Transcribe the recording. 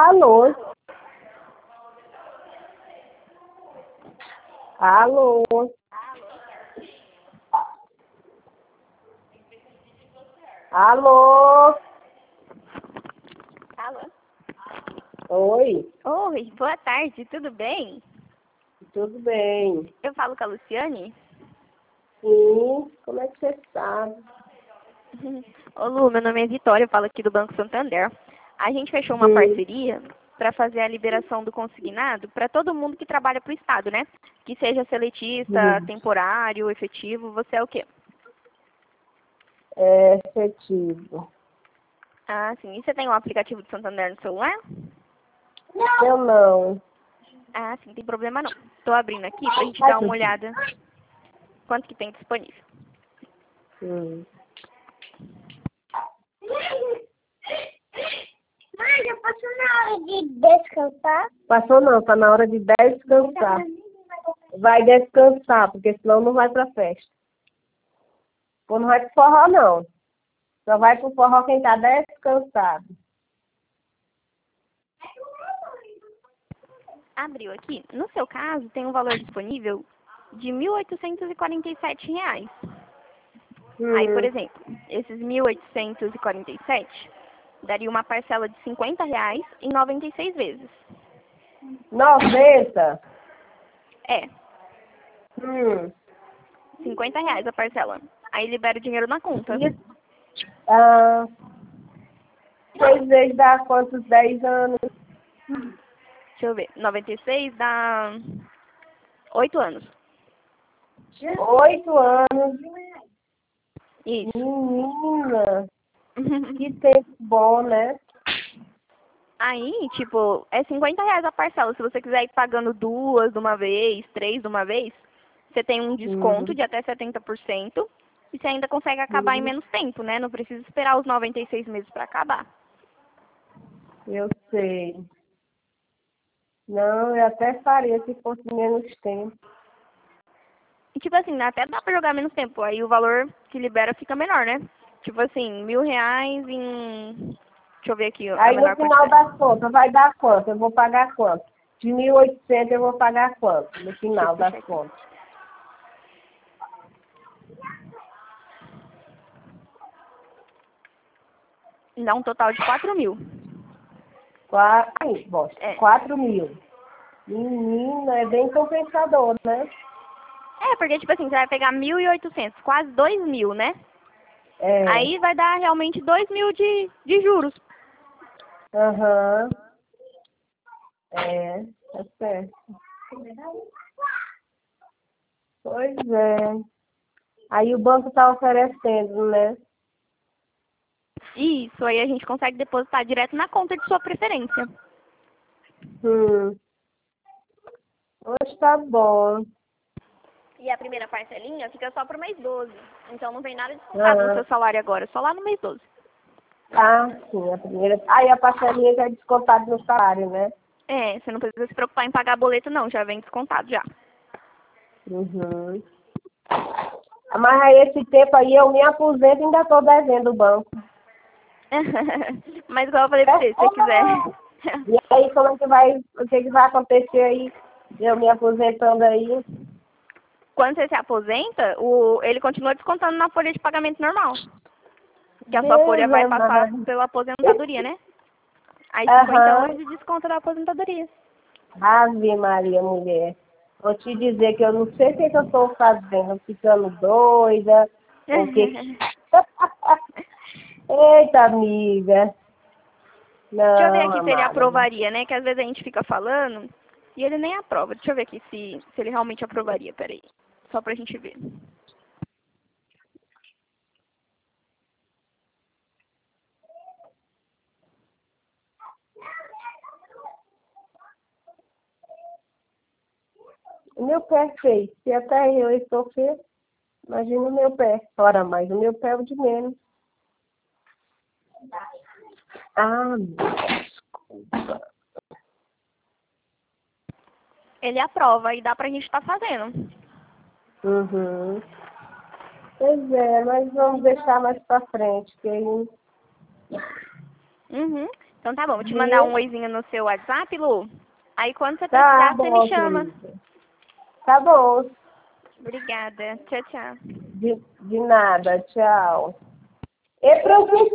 Alô? Alô? Alô? Alô? Oi, Oi, boa tarde, tudo bem? tudo bem? Eu falo com a Luciane. Sim, como é que você está? Ô Lu, meu nome é Vitória, eu falo aqui do Banco Santander. A gente fechou uma Sim. parceria para fazer a liberação do consignado para todo mundo que trabalha para o Estado, né? Que seja seletista, temporário, efetivo, você é o quê? É efetivo. Ah, sim. E você tem um aplicativo do Santander no celular? Eu não. Ah, sim, tem problema não. Estou abrindo aqui pra gente Ai, dar uma tudo. olhada quanto que tem disponível. Hum. Mãe, já passou na hora de descansar? Passou não, tá na hora de descansar. Vai descansar, porque senão não vai pra festa. Ou não vai pro forró, não. Só vai pro forró quem tá descansado. Abriu aqui. No seu caso, tem um valor disponível de R$ 1.847. Aí, por exemplo, esses 1.847 daria uma parcela de R$ 50 em 96 vezes. 90? É, Hum. R$ 50 a parcela. Aí libera o dinheiro na conta. Isso. Ah, 6 vezes dá quantos? 10 anos? Deixa eu ver. 96 dá 8 anos. 8 anos. Isso. Menina, que tempo bom, né? Aí, tipo, é R$ 50 a parcela. Se você quiser ir pagando duas de uma vez, três de uma vez, você tem um desconto Hum, de até 70% e você ainda consegue acabar em hum, menos tempo, né? Não precisa esperar os 96 meses para acabar. eu sei. Não, eu até faria se fosse menos tempo. E, tipo assim, até dá pra jogar menos tempo. Aí o valor que libera fica menor, né? Tipo assim, R$ 1.000 em... Deixa eu ver aqui ó, a Aí no menor final quantidade. das contas, vai dar quanto? Eu vou pagar quanto? De 1.800 eu vou pagar quanto? No Deixa eu final das puxar aqui. contas. Dá um total de 4.000. Ai, bosta, É. 4.000. Menina, é bem compensador, né? É, porque, tipo assim, você vai pegar 1.800, quase 2.000, né? É. Aí vai dar realmente 2.000 de juros. Aham. É certo. Pois é. Aí o banco está oferecendo, né? Isso, aí a gente consegue depositar direto na conta de sua preferência. Hum. Hoje tá bom. E a primeira parcelinha fica só pro mês 12. Então não vem nada descontado no Ah, seu salário agora, só lá no mês 12. sim, a primeira. Aí a parcelinha já é descontada no salário, né? É, você não precisa se preocupar em pagar boleto não, já vem descontado já. Uhum. Mas aí esse tempo aí eu me aposento e ainda tô devendo o banco. Mas igual eu falei pra você, se você quiser. E aí como é que vai, o que que vai acontecer aí? Eu me aposentando aí? Quando você se aposenta, ele continua descontando na folha de pagamento normal. Que a sua folha Deus vai passar amado. pela aposentadoria, né? Aí 50 Aham. horas de desconto da aposentadoria. Ave Maria, mulher. Vou te dizer que eu não sei o que, que eu estou fazendo, ficando doida, ou o que que... Eita, amiga. Deixa eu ver Não, aqui se ele amada. aprovaria, né? Que às vezes a gente fica falando e ele nem aprova. Deixa eu ver aqui se ele realmente aprovaria. Peraí. Só pra gente ver. O meu pé fez. Se até eu estou feio, imagina o meu pé. Ora, mas o meu pé é o de menos. Ah, desculpa. Ele aprova e dá pra gente estar fazendo. Uhum. Pois é, mas vamos deixar mais pra frente, que aí... Uhum. Então tá bom, vou te mandar um oizinho no seu WhatsApp, Lu. Aí quando você Tá precisar, você bom, me chama. querida. Tá bom. Obrigada. Tchau, tchau. De nada. Tchau. E professor?